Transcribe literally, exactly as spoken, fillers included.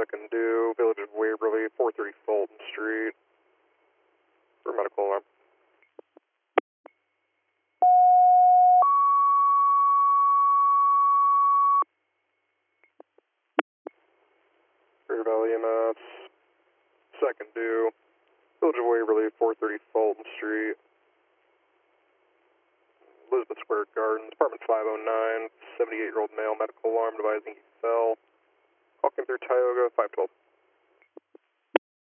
second due, Village of Waverly, four thirty Fulton Street, for medical alarm. River Valley E M S, second due, Village of Waverly, four thirty Fulton Street, Elizabeth Square Gardens, apartment five oh nine, seventy-eight-year-old male, medical alarm, advising he fell. Walking through Tioga, five twelve.